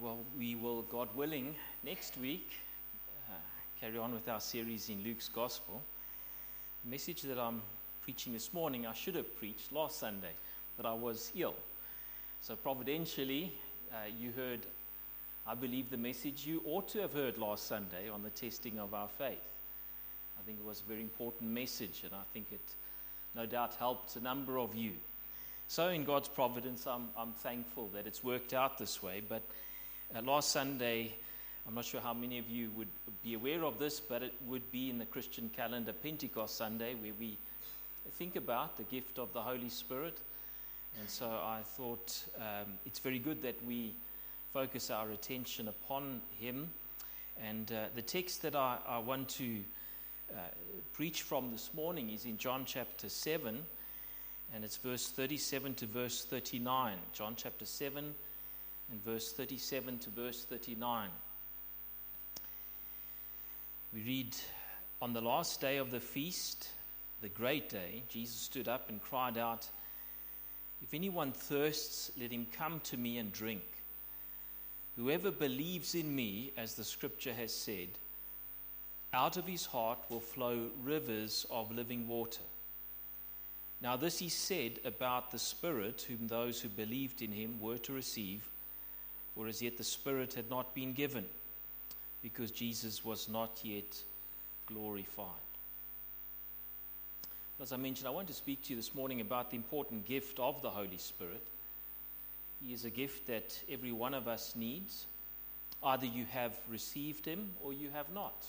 Well, we will, God willing, next week carry on with our series in Luke's Gospel. The message that I'm preaching this morning, I should have preached last Sunday, but I was ill. So providentially, you heard, I believe, the message you ought to have heard last Sunday on the testing of our faith. I think it was a very important message, and I think it no doubt helped a number of you. So in God's providence, I'm thankful that it's worked out this way. But last Sunday, I'm not sure how many of you would be aware of this, but it would be in the Christian calendar Pentecost Sunday, where we think about the gift of the Holy Spirit. And so I thought it's very good that we focus our attention upon Him. And the text that I want to preach from this morning is in John chapter 7. And it's verse 37 to verse 39. John chapter 7 and verse 37 to verse 39. We read, "On the last day of the feast, the great day, Jesus stood up and cried out, 'If anyone thirsts, let him come to me and drink. Whoever believes in me, as the scripture has said, out of his heart will flow rivers of living water.' Now this he said about the Spirit, whom those who believed in him were to receive, for as yet the Spirit had not been given, because Jesus was not yet glorified." As I mentioned, I want to speak to you this morning about the important gift of the Holy Spirit. He is a gift that every one of us needs. Either you have received him or you have not.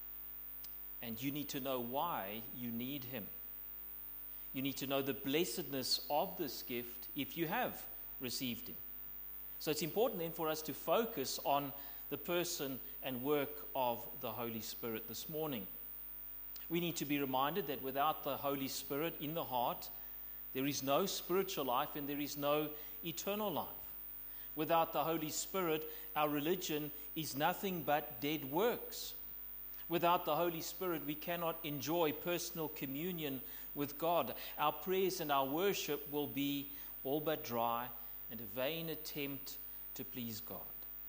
And you need to know why you need him. You need to know the blessedness of this gift if you have received him. So it's important then for us to focus on the person and work of the Holy Spirit this morning. We need to be reminded that without the Holy Spirit in the heart, there is no spiritual life and there is no eternal life. Without the Holy Spirit, our religion is nothing but dead works. Without the Holy Spirit, we cannot enjoy personal communion with God. Our prayers and our worship will be all but dry and a vain attempt to please God.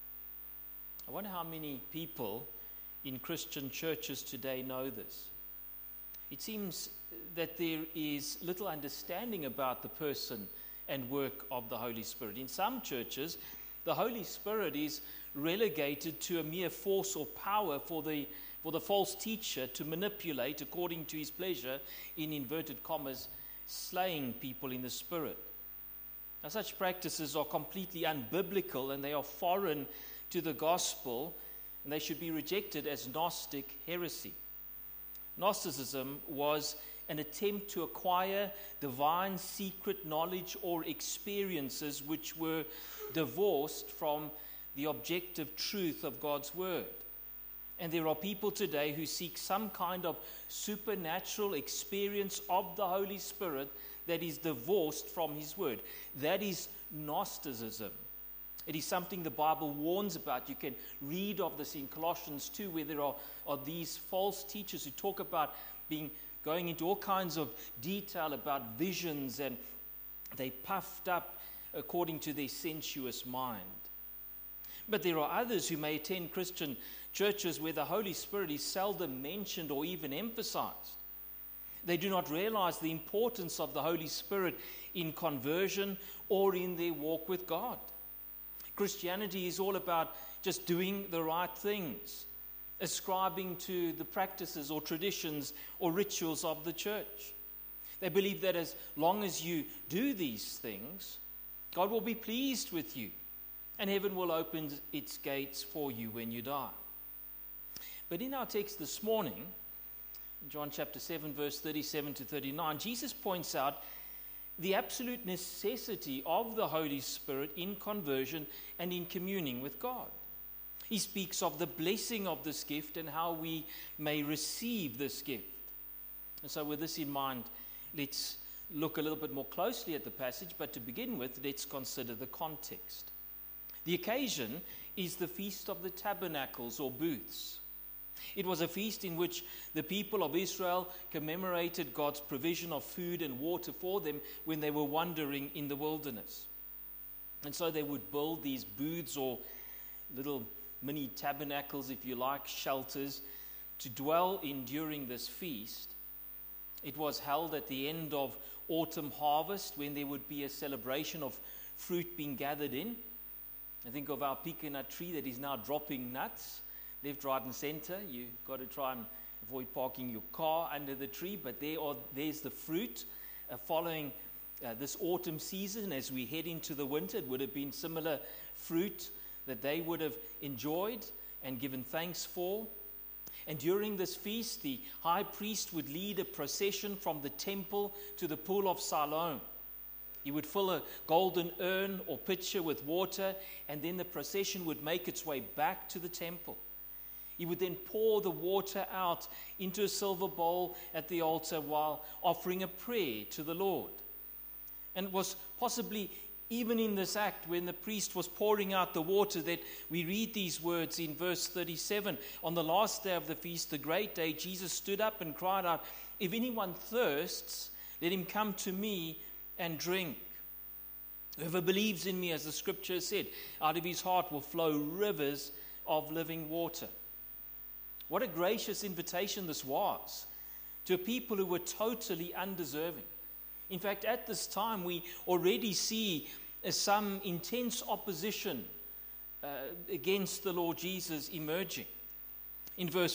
I wonder how many people in Christian churches today know this. It seems that there is little understanding about the person and work of the Holy Spirit. In some churches, the Holy Spirit is relegated to a mere force or power for the false teacher to manipulate according to his pleasure, in inverted commas, slaying people in the spirit. Now, such practices are completely unbiblical and they are foreign to the gospel, and they should be rejected as Gnostic heresy. Gnosticism was an attempt to acquire divine secret knowledge or experiences which were divorced from the objective truth of God's word. And there are people today who seek some kind of supernatural experience of the Holy Spirit that is divorced from his word. That is Gnosticism. It is something the Bible warns about. You can read of this in Colossians 2, where there are these false teachers who talk about going into all kinds of detail about visions, and they puffed up according to their sensuous mind. But there are others who may attend Christian churches where the Holy Spirit is seldom mentioned or even emphasized. They do not realize the importance of the Holy Spirit in conversion or in their walk with God. Christianity is all about just doing the right things, ascribing to the practices or traditions or rituals of the church. They believe that as long as you do these things, God will be pleased with you, and heaven will open its gates for you when you die. But in our text this morning, in John chapter 7, verse 37 to 39, Jesus points out the absolute necessity of the Holy Spirit in conversion and in communing with God. He speaks of the blessing of this gift and how we may receive this gift. And so with this in mind, let's look a little bit more closely at the passage, but to begin with, let's consider the context. The occasion is the Feast of the Tabernacles or Booths. It was a feast in which the people of Israel commemorated God's provision of food and water for them when they were wandering in the wilderness. And so they would build these booths or little mini tabernacles, if you like, shelters, to dwell in during this feast. It was held at the end of autumn harvest, when there would be a celebration of fruit being gathered in. I think of our pecan nut tree that is now dropping nuts left, right and center. You've got to try and avoid parking your car under the tree, but there's the fruit following this autumn season. As we head into the winter, it would have been similar fruit that they would have enjoyed and given thanks for. And during this feast, the high priest would lead a procession from the temple to the pool of Siloam. He would fill a golden urn or pitcher with water, and then the procession would make its way back to the temple. He would then pour the water out into a silver bowl at the altar while offering a prayer to the Lord. And it was possibly even in this act, when the priest was pouring out the water, that we read these words in verse 37. On the last day of the feast, the great day, Jesus stood up and cried out, "If anyone thirsts, let him come to me and drink. Whoever believes in me, as the scripture said, out of his heart will flow rivers of living water." What a gracious invitation this was to a people who were totally undeserving. In fact, at this time, we already see some intense opposition against the Lord Jesus emerging. In verse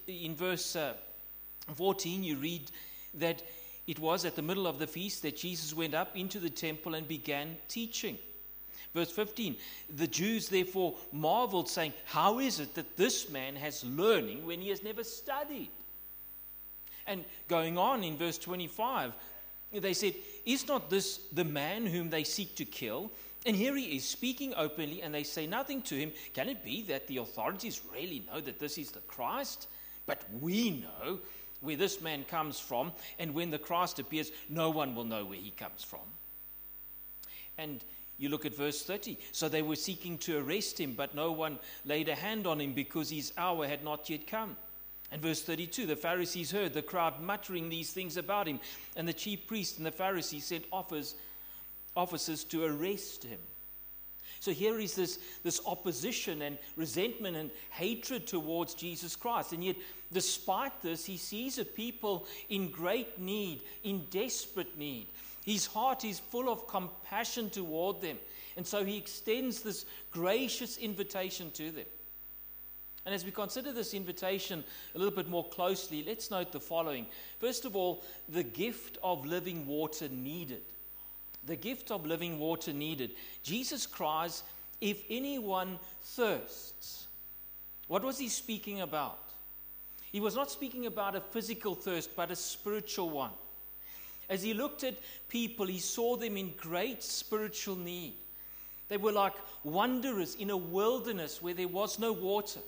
14, you read that it was at the middle of the feast that Jesus went up into the temple and began teaching. Verse 15, the Jews therefore marveled, saying, "How is it that this man has learning when he has never studied?" And going on in verse 25, they said, "Is not this the man whom they seek to kill? And here he is speaking openly, and they say nothing to him. Can it be that the authorities really know that this is the Christ? But we know where this man comes from, and when the Christ appears, no one will know where he comes from." And you look at verse 30. So they were seeking to arrest him, but no one laid a hand on him because his hour had not yet come. And verse 32, the Pharisees heard the crowd muttering these things about him, and the chief priests and the Pharisees sent officers to arrest him. So here is this opposition and resentment and hatred towards Jesus Christ. And yet, despite this, he sees a people in great need, in desperate need. His heart is full of compassion toward them. And so he extends this gracious invitation to them. And as we consider this invitation a little bit more closely, let's note the following. First of all, the gift of living water needed. The gift of living water needed. Jesus cries, "If anyone thirsts." What was he speaking about? He was not speaking about a physical thirst, but a spiritual one. As he looked at people, he saw them in great spiritual need. They were like wanderers in a wilderness where there was no water.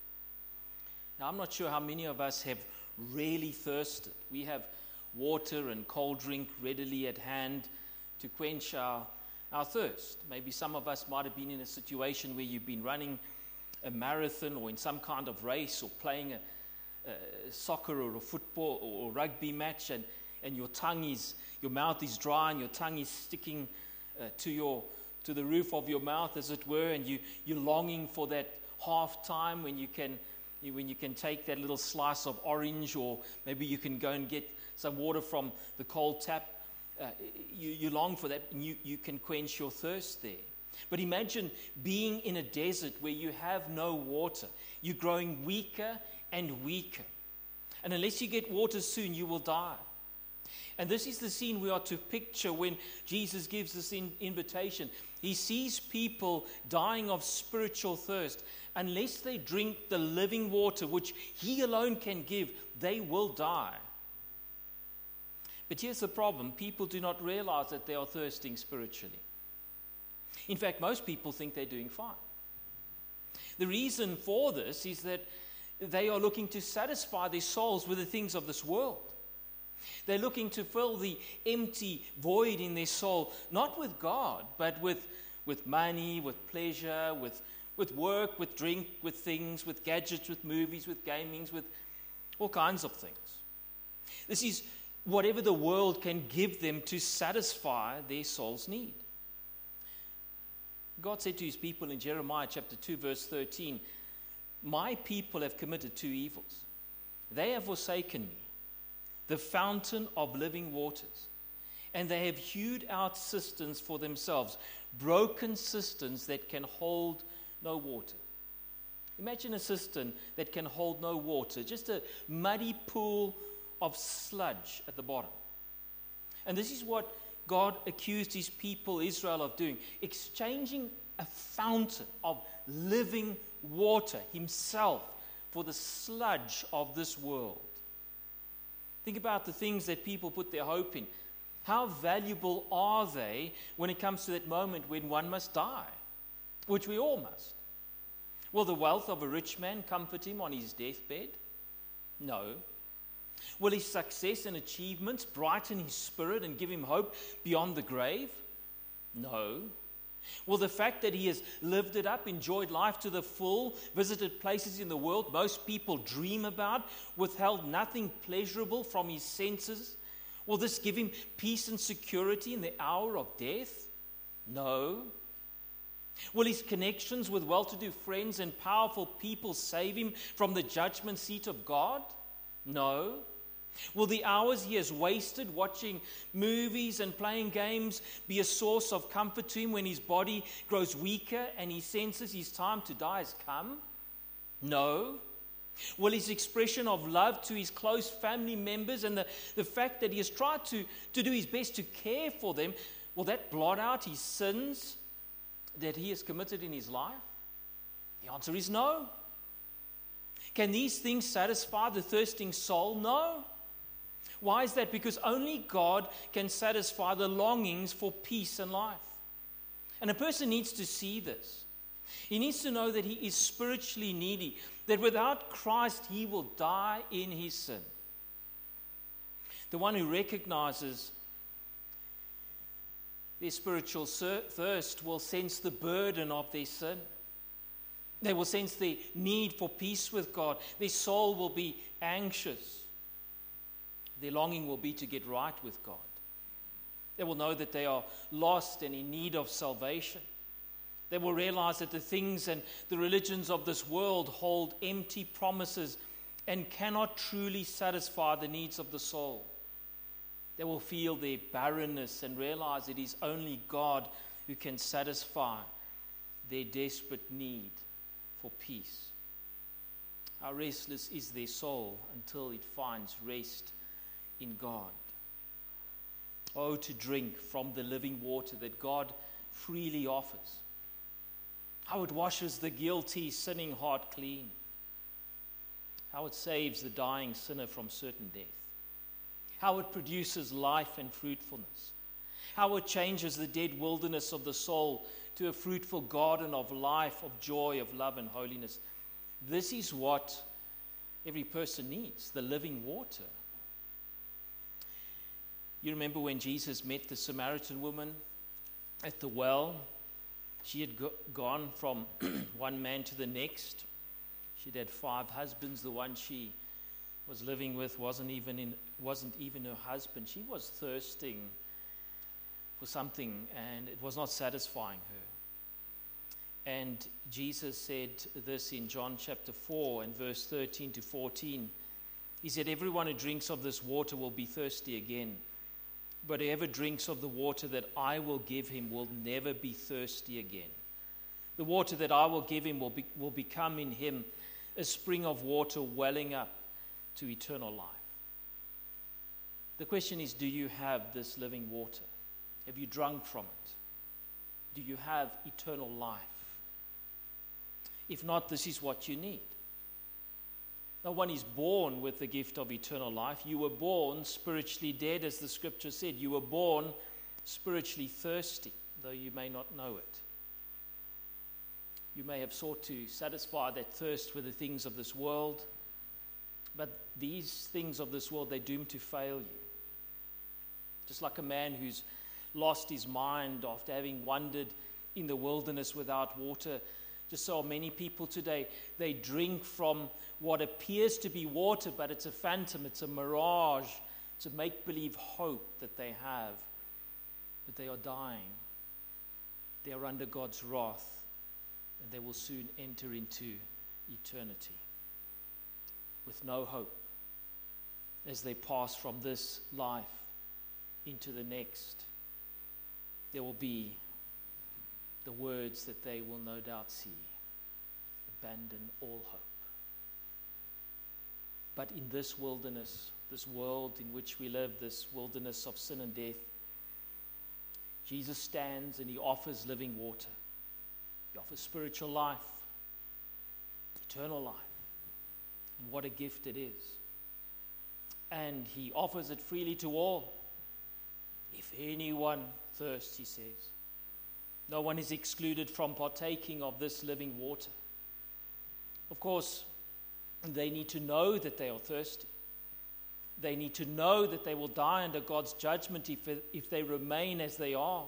Now, I'm not sure how many of us have really thirsted. We have water and cold drink readily at hand to quench our thirst. Maybe some of us might have been in a situation where you've been running a marathon or in some kind of race or playing a soccer or a football or rugby match, and your mouth is dry and your tongue is sticking to the roof of your mouth, as it were, and you're longing for that half time when you can take that little slice of orange, or maybe you can go and get some water from the cold tap. You long for that, and you can quench your thirst there. But imagine being in a desert where you have no water. You're growing weaker and weaker. And unless you get water soon, you will die. And this is the scene we are to picture when Jesus gives this invitation. He sees people dying of spiritual thirst. Unless they drink the living water, which he alone can give, they will die. But here's the problem. People do not realize that they are thirsting spiritually. In fact, most people think they're doing fine. The reason for this is that they are looking to satisfy their souls with the things of this world. They're looking to fill the empty void in their soul, not with God, but with money, with pleasure, with work, with drink, with things, with gadgets, with movies, with gamings, with all kinds of things. This is whatever the world can give them to satisfy their soul's need. God said to his people in Jeremiah chapter 2, verse 13, "My people have committed two evils. They have forsaken me, the fountain of living waters, and they have hewed out cisterns for themselves, broken cisterns that can hold no water." Imagine a cistern that can hold no water, just a muddy pool of sludge at the bottom. And this is what God accused his people, Israel, of doing, exchanging a fountain of living water, himself, for the sludge of this world. Think about the things that people put their hope in. How valuable are they when it comes to that moment when one must die, which we all must? Will the wealth of a rich man comfort him on his deathbed? No. Will his success and achievements brighten his spirit and give him hope beyond the grave? No. Will the fact that he has lived it up, enjoyed life to the full, visited places in the world most people dream about, withheld nothing pleasurable from his senses, will this give him peace and security in the hour of death? No. Will his connections with well-to-do friends and powerful people save him from the judgment seat of God? No. Will the hours he has wasted watching movies and playing games be a source of comfort to him when his body grows weaker and he senses his time to die has come? No. Will his expression of love to his close family members and the fact that he has tried to do his best to care for them, will that blot out his sins that he has committed in his life? The answer is no. Can these things satisfy the thirsting soul? No. Why is that? Because only God can satisfy the longings for peace and life. And a person needs to see this. He needs to know that he is spiritually needy, that without Christ he will die in his sin. The one who recognizes their spiritual thirst will sense the burden of their sin. They will sense the need for peace with God. Their soul will be anxious. Their longing will be to get right with God. They will know that they are lost and in need of salvation. They will realize that the things and the religions of this world hold empty promises and cannot truly satisfy the needs of the soul. They will feel their barrenness and realize it is only God who can satisfy their desperate need for peace. How restless is their soul until it finds rest in God. Oh, to drink from the living water that God freely offers. How it washes the guilty, sinning heart clean. How it saves the dying sinner from certain death. How it produces life and fruitfulness. How it changes the dead wilderness of the soul to a fruitful garden of life, of joy, of love and holiness. This is what every person needs, the living water. You remember when Jesus met the Samaritan woman at the well? She had gone from one man to the next. She'd had 5 husbands. The one she was living with wasn't even her husband. She was thirsting for something, and it was not satisfying her. And Jesus said this in John chapter 4 and verse 13 to 14. He said, "Everyone who drinks of this water will be thirsty again. But whoever drinks of the water that I will give him will never be thirsty again. The water that I will give him will become in him a spring of water welling up to eternal life." The question is, do you have this living water? Have you drunk from it? Do you have eternal life? If not, this is what you need. No one is born with the gift of eternal life. You were born spiritually dead, as the scripture said. You were born spiritually thirsty, though you may not know it. You may have sought to satisfy that thirst with the things of this world, but these things of this world, they're doomed to fail you. Just like a man who's lost his mind after having wandered in the wilderness without water, just so many people today, they drink from what appears to be water, but it's a phantom, it's a mirage, it's a make-believe hope that they have, but they are dying. they are under God's wrath, and they will soon enter into eternity with no hope as they pass from this life into the next. There will be the words that they will no doubt see: abandon all hope. But in this wilderness, this world in which we live, this wilderness of sin and death, Jesus stands and he offers living water. He offers spiritual life, eternal life. And what a gift it is. And he offers it freely to all. If anyone thirsts, he says, no one is excluded from partaking of this living water. Of course, they need to know that they are thirsty. They need to know that they will die under God's judgment if they remain as they are.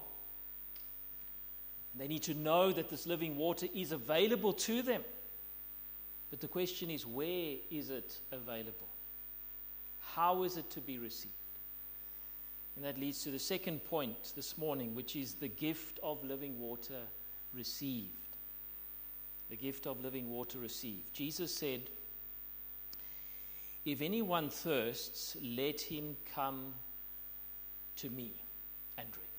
They need to know that this living water is available to them. But the question is, where is it available? How is it to be received? And that leads to the second point this morning, which is the gift of living water received. The gift of living water received. Jesus said, if anyone thirsts, let him come to me and drink.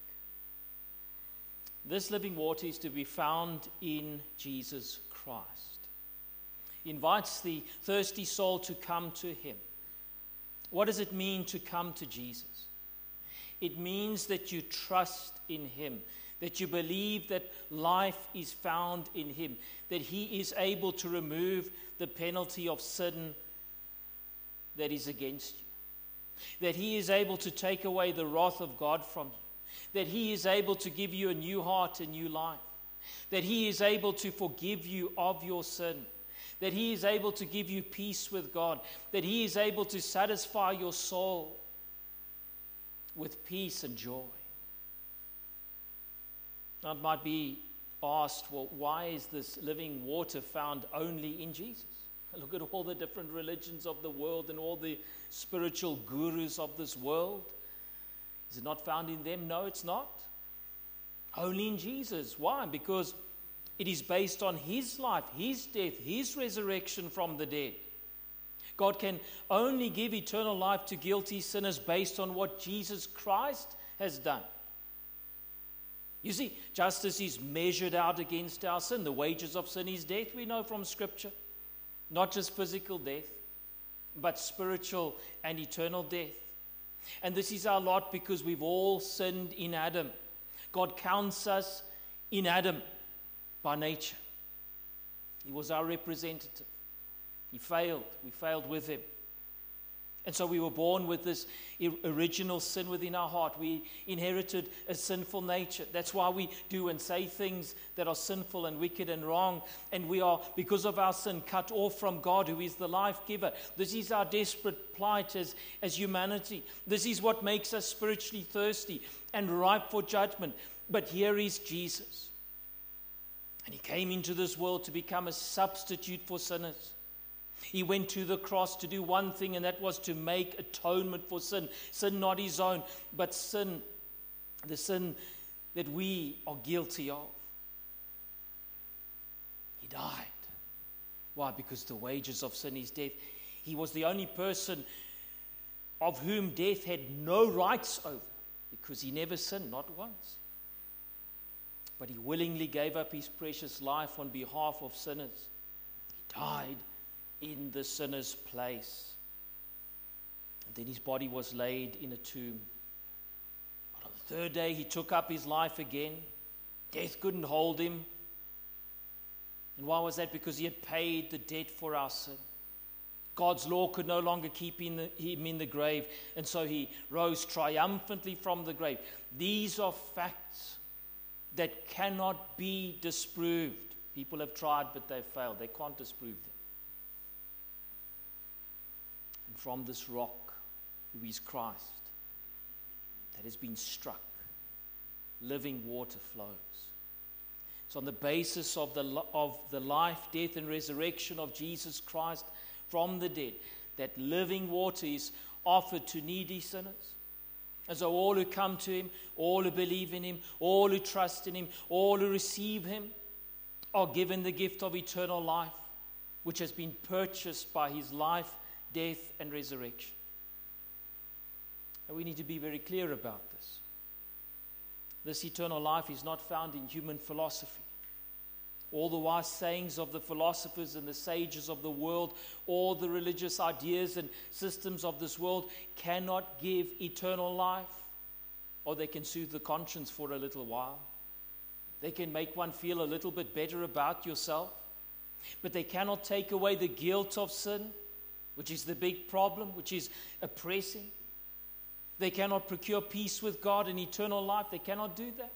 This living water is to be found in Jesus Christ. He invites the thirsty soul to come to him. What does it mean to come to Jesus? It means that you trust in him, that you believe that life is found in him, that he is able to remove the penalty of sin that is against you, that he is able to take away the wrath of God from you, that he is able to give you a new heart, a new life, that he is able to forgive you of your sin, that he is able to give you peace with God, that he is able to satisfy your soul with peace and joy. Now it might be asked, well, why is this living water found only in Jesus? Look at all the different religions of the world and all the spiritual gurus of this world. Is it not found in them? No, it's not. Only in Jesus. Why? Because it is based on his life, his death, his resurrection from the dead. God can only give eternal life to guilty sinners based on what Jesus Christ has done. You see, justice is measured out against our sin. The wages of sin is death, we know from Scripture. Not just physical death, but spiritual and eternal death. And this is our lot because we've all sinned in Adam. God counts us in Adam by nature. He was our representative. He failed. We failed with him. And so we were born with this original sin within our heart. We inherited a sinful nature. That's why we do and say things that are sinful and wicked and wrong. And we are, because of our sin, cut off from God, who is the life giver. This is our desperate plight as humanity. This is what makes us spiritually thirsty and ripe for judgment. But here is Jesus. And he came into this world to become a substitute for sinners. He went to the cross to do one thing, and that was to make atonement for sin. Sin not his own, but sin, the sin that we are guilty of. He died. Why? Because the wages of sin is death. He was the only person of whom death had no rights over, because he never sinned, not once. But he willingly gave up his precious life on behalf of sinners. He died in the sinner's place. And then his body was laid in a tomb. But on the third day, he took up his life again. Death couldn't hold him. And why was that? Because he had paid the debt for our sin. God's law could no longer keep him in the grave. And so he rose triumphantly from the grave. These are facts that cannot be disproved. People have tried, but they've failed. They can't disprove them. And from this rock, who is Christ, that has been struck, living water flows. It's on the basis of the life, death, and resurrection of Jesus Christ from the dead that living water is offered to needy sinners. And so all who come to him, all who believe in him, all who trust in him, all who receive him are given the gift of eternal life, which has been purchased by his life, death, and resurrection. And we need to be very clear about this. This eternal life is not found in human philosophy. All the wise sayings of the philosophers and the sages of the world, all the religious ideas and systems of this world cannot give eternal life. Or they can soothe the conscience for a little while. They can make one feel a little bit better about yourself. But they cannot take away the guilt of sin, which is the big problem, which is oppressing. They cannot procure peace with God and eternal life. They cannot do that.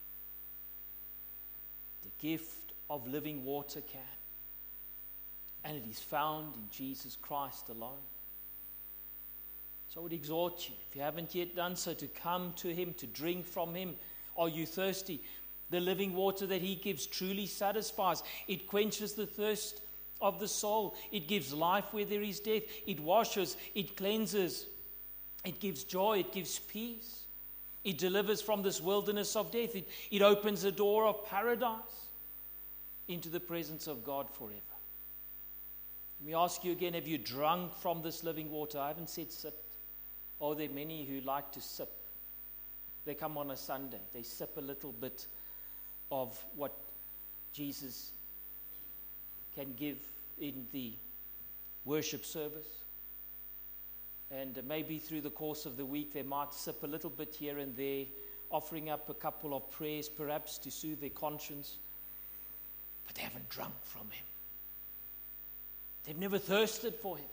The gift of living water can. And it is found in Jesus Christ alone. So I would exhort you, if you haven't yet done so, to come to him, to drink from him. Are you thirsty? The living water that he gives truly satisfies. It quenches the thirst of the soul. It gives life where there is death. It washes, it cleanses. It gives joy, it gives peace. It delivers from this wilderness of death. It opens a door of paradise into the presence of God forever. Let me ask you again, have you drunk from this living water? I haven't said sip. Oh, there are many who like to sip. They come on a Sunday. They sip a little bit of what Jesus can give in the worship service. And maybe through the course of the week they might sip a little bit here and there, offering up a couple of prayers perhaps to soothe their conscience. But they haven't drunk from him. They've never thirsted for him.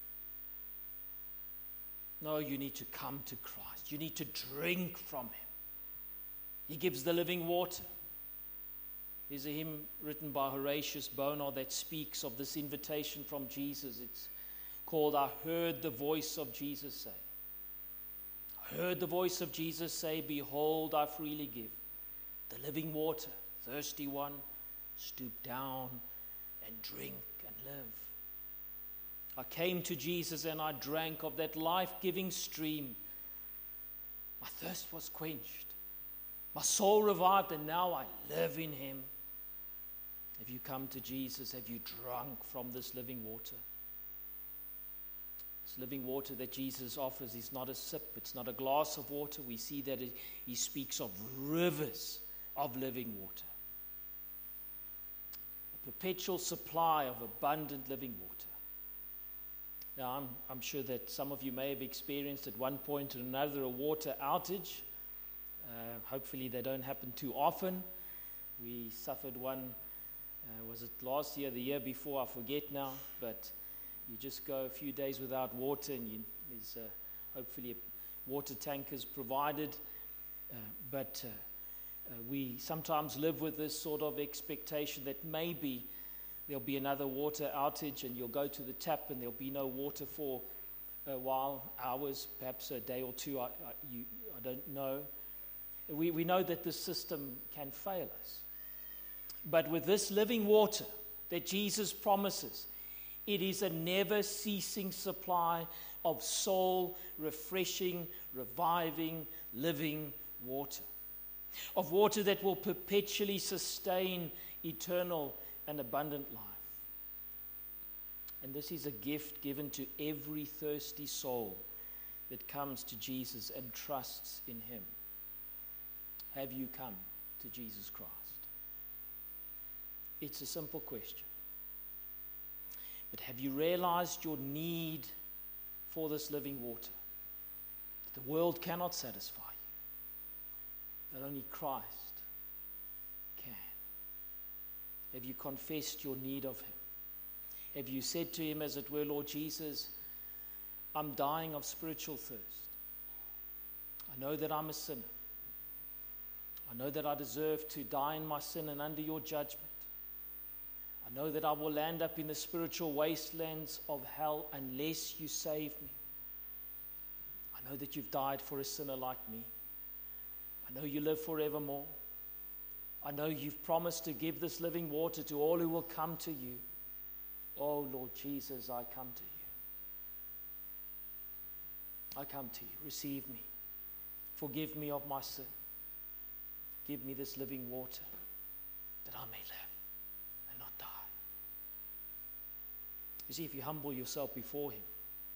No, you need to come to Christ. You need to drink from him. He gives the living water. There's a hymn written by Horatius Bonar that speaks of this invitation from Jesus. It's called, I heard the voice of Jesus say. I heard the voice of Jesus say, behold, I freely give the living water. Thirsty one, stoop down and drink and live. I came to Jesus and I drank of that life-giving stream. My thirst was quenched. My soul revived, and now I live in him. Have you come to Jesus? Have you drunk from this living water? This living water that Jesus offers is not a sip. It's not a glass of water. We see that he speaks of rivers of living water. A perpetual supply of abundant living water. Now, I'm sure that some of you may have experienced at one point or another a water outage. Hopefully they don't happen too often. We suffered one, was it last year, the year before, I forget now, but you just go a few days without water and there's hopefully a water tank is provided. But we sometimes live with this sort of expectation that maybe there'll be another water outage and you'll go to the tap and there'll be no water for a while, hours, perhaps a day or two, I don't know. We know that the system can fail us. But with this living water that Jesus promises, it is a never-ceasing supply of soul-refreshing, reviving, living water. Of water that will perpetually sustain eternal and abundant life. And this is a gift given to every thirsty soul that comes to Jesus and trusts in him. Have you come to Jesus Christ? It's a simple question. But have you realized your need for this living water? That the world cannot satisfy you. That only Christ can. Have you confessed your need of him? Have you said to him, as it were, Lord Jesus, I'm dying of spiritual thirst. I know that I'm a sinner. I know that I deserve to die in my sin and under your judgment. I know that I will land up in the spiritual wastelands of hell unless you save me. I know that you've died for a sinner like me. I know you live forevermore. I know you've promised to give this living water to all who will come to you. Oh, Lord Jesus, I come to you. I come to you. Receive me. Forgive me of my sin. Give me this living water that I may live and not die. You see, if you humble yourself before him,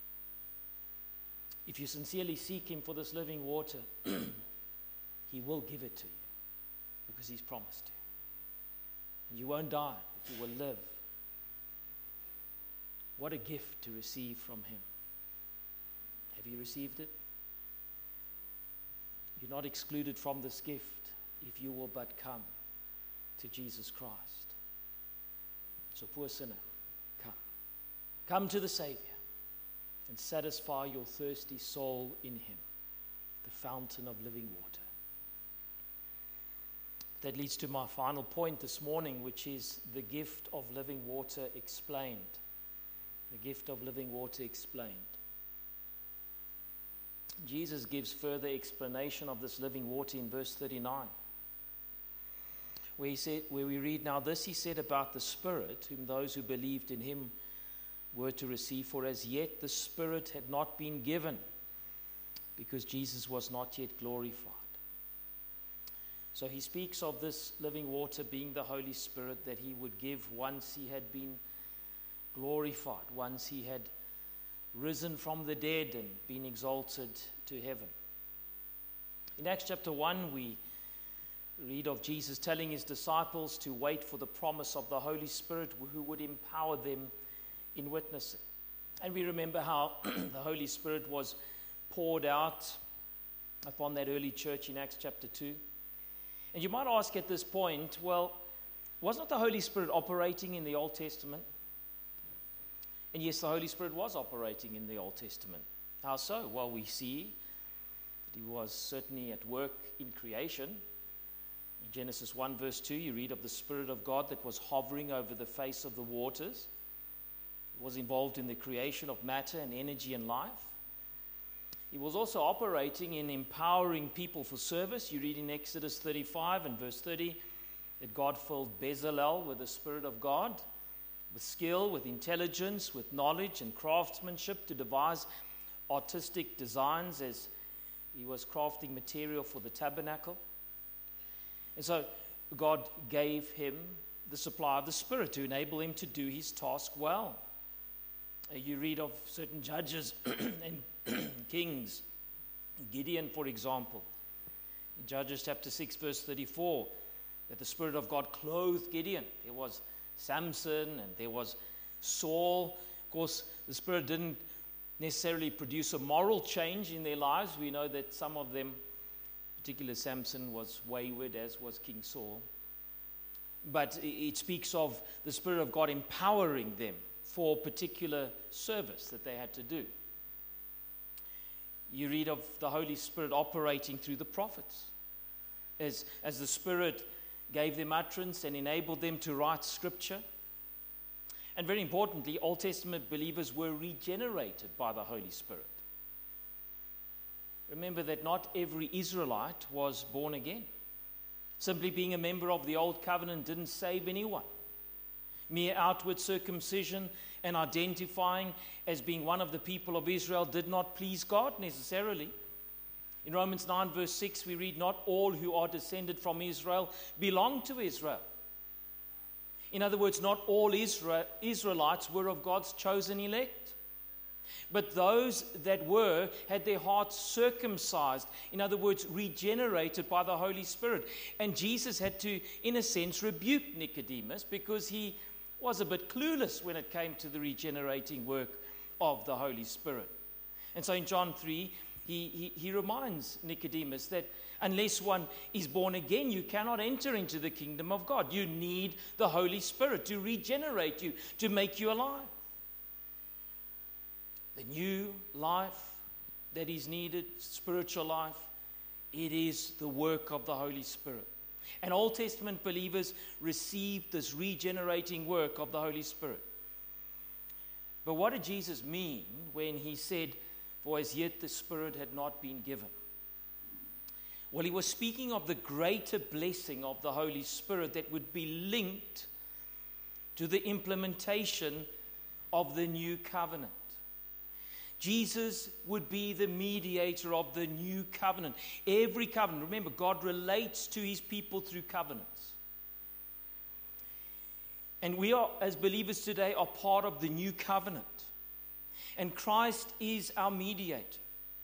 if you sincerely seek him for this living water, he will give it to you because he's promised to. And you won't die, but you will live. What a gift to receive from him. Have you received it? You're not excluded from this gift if you will but come to Jesus Christ. So, poor sinner, come. Come to the Savior and satisfy your thirsty soul in him, the fountain of living water. That leads to my final point this morning, which is the gift of living water explained. The gift of living water explained. Jesus gives further explanation of this living water in verse 39, where we read, "Now this he said about the Spirit, whom those who believed in him were to receive, for as yet the Spirit had not been given, because Jesus was not yet glorified." So he speaks of this living water being the Holy Spirit that he would give once he had been glorified, once he had risen from the dead and been exalted to heaven. In Acts chapter 1, we read of Jesus telling his disciples to wait for the promise of the Holy Spirit who would empower them in witnessing. And we remember how the Holy Spirit was poured out upon that early church in Acts chapter 2. And you might ask at this point, well, was not the Holy Spirit operating in the Old Testament? And yes, the Holy Spirit was operating in the Old Testament. How so? Well, we see that he was certainly at work in creation. In Genesis 1 verse 2, you read of the Spirit of God that was hovering over the face of the waters. He was involved in the creation of matter and energy and life. He was also operating in empowering people for service. You read in Exodus 35 and verse 30 that God filled Bezalel with the Spirit of God, with skill, with intelligence, with knowledge and craftsmanship to devise artistic designs as he was crafting material for the tabernacle. And so God gave him the supply of the Spirit to enable him to do his task well. You read of certain judges and kings. Gideon, for example, in Judges chapter 6 verse 34, that the Spirit of God clothed Gideon. There was Samson and there was Saul. Of course, the Spirit didn't necessarily produce a moral change in their lives. We know that some of them, particularly Samson, was wayward, as was King Saul. But it speaks of the Spirit of God empowering them for particular service that they had to do. You read of the Holy Spirit operating through the prophets. As the Spirit gave them utterance and enabled them to write Scripture. And very importantly, Old Testament believers were regenerated by the Holy Spirit. Remember that not every Israelite was born again. Simply being a member of the Old Covenant didn't save anyone. Mere outward circumcision and identifying as being one of the people of Israel did not please God necessarily. In Romans 9 verse 6 we read, "Not all who are descended from Israel belong to Israel." In other words, not all Israelites were of God's chosen elect. But those that were had their hearts circumcised. In other words, regenerated by the Holy Spirit. And Jesus had to, in a sense, rebuke Nicodemus because he was a bit clueless when it came to the regenerating work of the Holy Spirit. And so in John 3, he reminds Nicodemus that unless one is born again, you cannot enter into the kingdom of God. You need the Holy Spirit to regenerate you, to make you alive. The new life that is needed, spiritual life, it is the work of the Holy Spirit. And Old Testament believers received this regenerating work of the Holy Spirit. But what did Jesus mean when he said, "For as yet the Spirit had not been given"? Well, he was speaking of the greater blessing of the Holy Spirit that would be linked to the implementation of the new covenant. Jesus would be the mediator of the new covenant. Every covenant, remember, God relates to his people through covenants. And we are, as believers today, are part of the new covenant. And Christ is our mediator.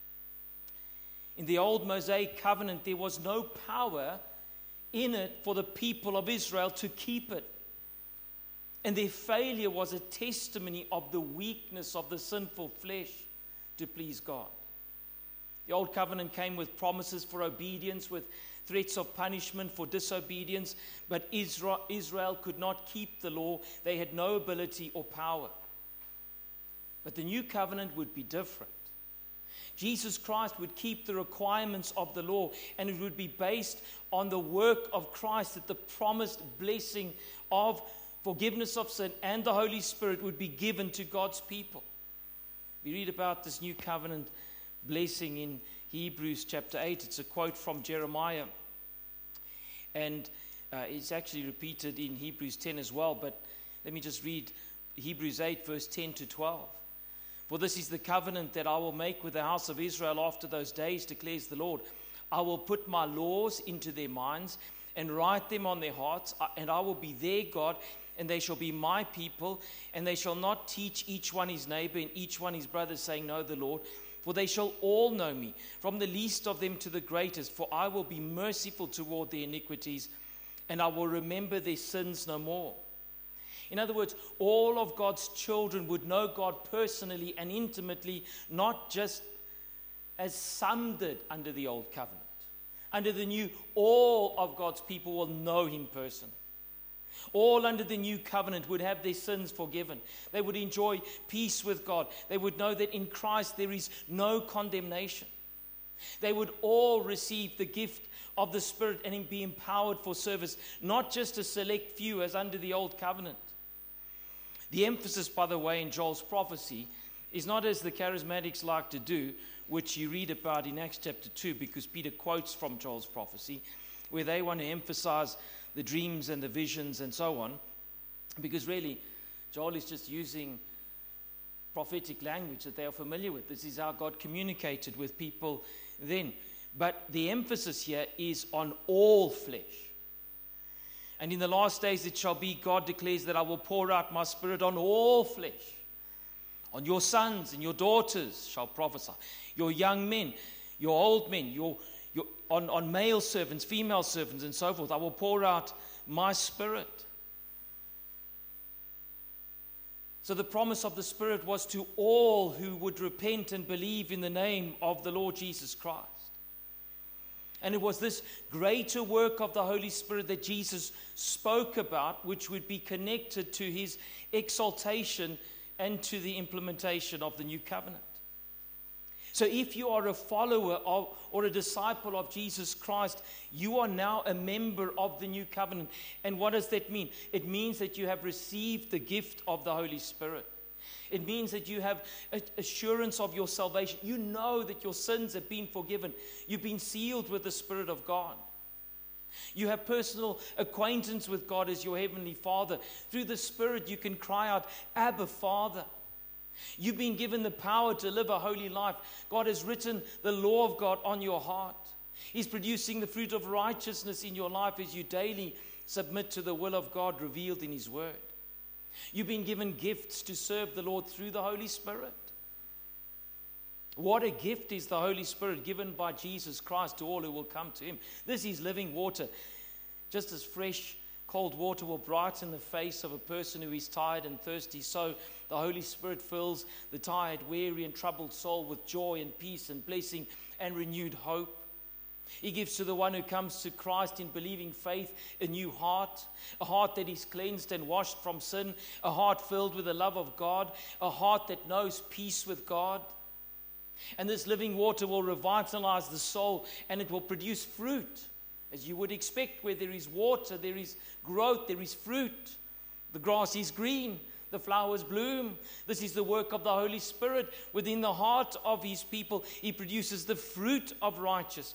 In the old Mosaic covenant, there was no power in it for the people of Israel to keep it. And their failure was a testimony of the weakness of the sinful flesh to please God. The old covenant came with promises for obedience, with threats of punishment for disobedience, but Israel could not keep the law. They had no ability or power. But the new covenant would be different. Jesus Christ would keep the requirements of the law, and it would be based on the work of Christ, that the promised blessing of forgiveness of sin and the Holy Spirit would be given to God's people. We read about this new covenant blessing in Hebrews chapter 8. It's a quote from Jeremiah, and it's actually repeated in Hebrews 10 as well, but let me just read Hebrews 8 verse 10 to 12. For this is the covenant that I will make with the house of Israel after those days, declares the Lord. I will put my laws into their minds and write them on their hearts, and I will be their God, and they shall be my people, and they shall not teach each one his neighbor and each one his brother, saying, know the Lord, for they shall all know me, from the least of them to the greatest, for I will be merciful toward their iniquities, and I will remember their sins no more. In other words, all of God's children would know God personally and intimately, not just as some did under the old covenant. Under the new, all of God's people will know him personally. All under the new covenant would have their sins forgiven. They would enjoy peace with God. They would know that in Christ there is no condemnation. They would all receive the gift of the Spirit and be empowered for service, not just a select few as under the old covenant. The emphasis, by the way, in Joel's prophecy is not as the charismatics like to do, which you read about in Acts chapter 2, because Peter quotes from Joel's prophecy, where they want to emphasize the dreams and the visions and so on, because really Joel is just using prophetic language that they are familiar with. This is how God communicated with people then. But the emphasis here is on all flesh. And in the last days it shall be, God declares, that I will pour out my Spirit on all flesh. On your sons and your daughters shall prophesy. Your young men, your old men, on male servants, female servants, and so forth. I will pour out my Spirit. So the promise of the Spirit was to all who would repent and believe in the name of the Lord Jesus Christ. And it was this greater work of the Holy Spirit that Jesus spoke about, which would be connected to his exaltation and to the implementation of the new covenant. So if you are a follower of or a disciple of Jesus Christ, you are now a member of the new covenant. And what does that mean? It means that you have received the gift of the Holy Spirit. It means that you have assurance of your salvation. You know that your sins have been forgiven. You've been sealed with the Spirit of God. You have personal acquaintance with God as your Heavenly Father. Through the Spirit you can cry out, Abba, Father. You've been given the power to live a holy life. God has written the law of God on your heart. He's producing the fruit of righteousness in your life as you daily submit to the will of God revealed in His Word. You've been given gifts to serve the Lord through the Holy Spirit. What a gift is the Holy Spirit given by Jesus Christ to all who will come to Him. This is living water. Just as fresh, cold water will brighten the face of a person who is tired and thirsty, so the Holy Spirit fills the tired, weary, and troubled soul with joy and peace and blessing and renewed hope. He gives to the one who comes to Christ in believing faith a new heart, a heart that is cleansed and washed from sin, a heart filled with the love of God, a heart that knows peace with God. And this living water will revitalize the soul, and it will produce fruit. As you would expect, where there is water, there is growth, there is fruit. The grass is green, the flowers bloom. This is the work of the Holy Spirit within the heart of His people. He produces the fruit of righteousness.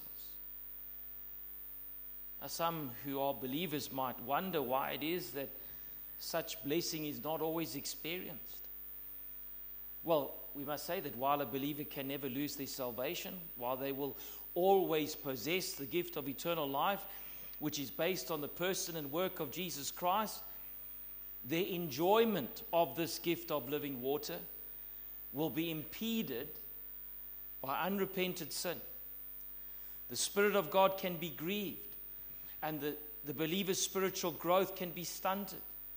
Now, some who are believers might wonder why it is that such blessing is not always experienced. Well, we must say that while a believer can never lose their salvation, while they will always possess the gift of eternal life, which is based on the person and work of Jesus Christ, their enjoyment of this gift of living water will be impeded by unrepented sin. The Spirit of God can be grieved, and the believer's spiritual growth can be stunted.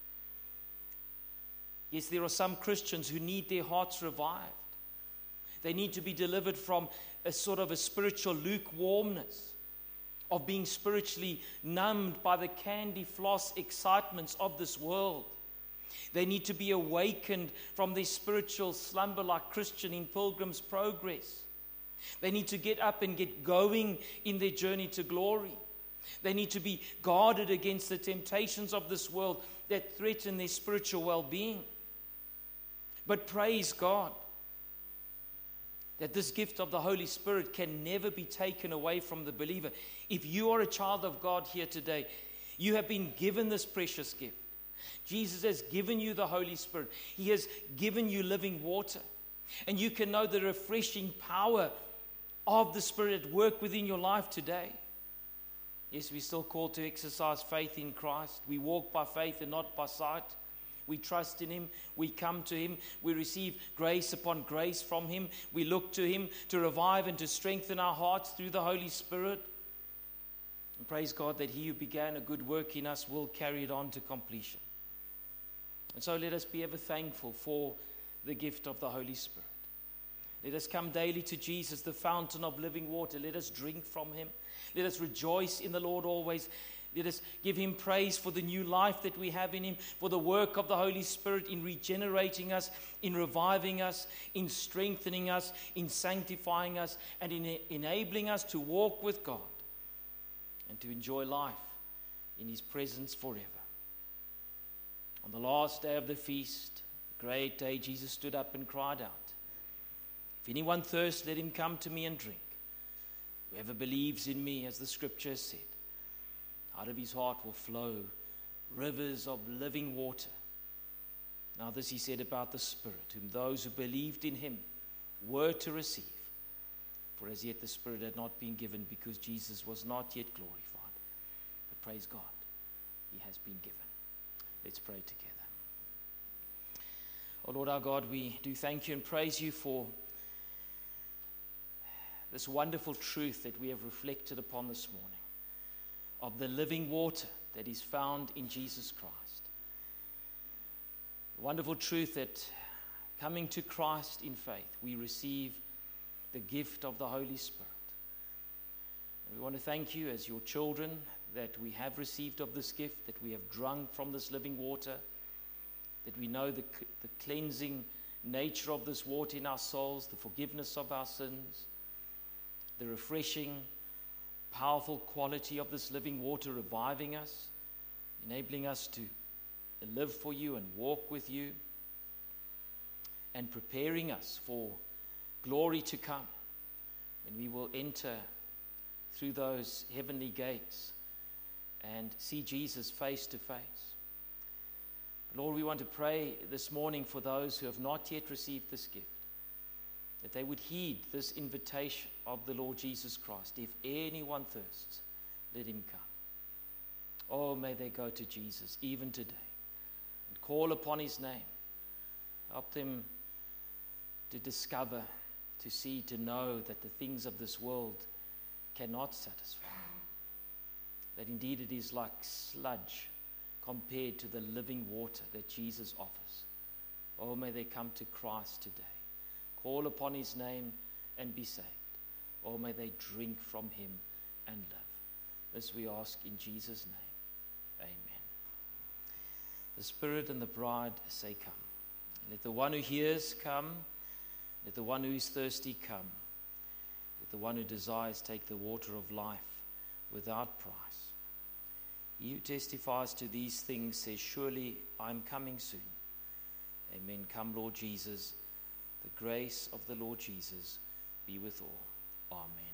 Yes, there are some Christians who need their hearts revived. They need to be delivered from a sort of a spiritual lukewarmness, of being spiritually numbed by the candy floss excitements of this world. They need to be awakened from their spiritual slumber like Christian in Pilgrim's Progress. They need to get up and get going in their journey to glory. They need to be guarded against the temptations of this world that threaten their spiritual well-being. But praise God that this gift of the Holy Spirit can never be taken away from the believer. If you are a child of God here today, you have been given this precious gift. Jesus has given you the Holy Spirit. He has given you living water. And you can know the refreshing power of the Spirit at work within your life today. Yes, we're still called to exercise faith in Christ. We walk by faith and not by sight. We trust in Him. We come to Him. We receive grace upon grace from Him. We look to Him to revive and to strengthen our hearts through the Holy Spirit. And praise God that He who began a good work in us will carry it on to completion. And so let us be ever thankful for the gift of the Holy Spirit. Let us come daily to Jesus, the fountain of living water. Let us drink from Him. Let us rejoice in the Lord always. Let us give Him praise for the new life that we have in Him, for the work of the Holy Spirit in regenerating us, in reviving us, in strengthening us, in sanctifying us, and in enabling us to walk with God and to enjoy life in His presence forever. On the last day of the feast, the great day, Jesus stood up and cried out, "If anyone thirsts, let him come to me and drink. Whoever believes in me, as the scripture has said, out of his heart will flow rivers of living water." Now this He said about the Spirit, whom those who believed in Him were to receive. For as yet the Spirit had not been given, because Jesus was not yet glorified. But praise God, He has been given. Let's pray together. Oh Lord our God, we do thank You and praise You for this wonderful truth that we have reflected upon this morning, of the living water that is found in Jesus Christ. The wonderful truth that coming to Christ in faith, we receive the gift of the Holy Spirit. And we want to thank You as Your children that we have received of this gift, that we have drunk from this living water, that we know the cleansing nature of this water in our souls, the forgiveness of our sins, the refreshing, powerful quality of this living water reviving us, enabling us to live for You and walk with You, and preparing us for glory to come, when we will enter through those heavenly gates and see Jesus face to face. Lord, we want to pray this morning for those who have not yet received this gift, that they would heed this invitation of the Lord Jesus Christ. If anyone thirsts, let him come. Oh, may they go to Jesus even today and call upon His name. Help them to discover, to see, to know that the things of this world cannot satisfy. That indeed it is like sludge compared to the living water that Jesus offers. Oh, may they come to Christ today. Call upon His name and be saved. Oh, may they drink from Him and live. This we ask in Jesus' name. Amen. The Spirit and the bride say, "Come." Let the one who hears come. Let the one who is thirsty come. Let the one who desires take the water of life without price. He who testifies to these things says, "Surely I am coming soon." Amen. Come, Lord Jesus. The grace of the Lord Jesus be with all. Amen.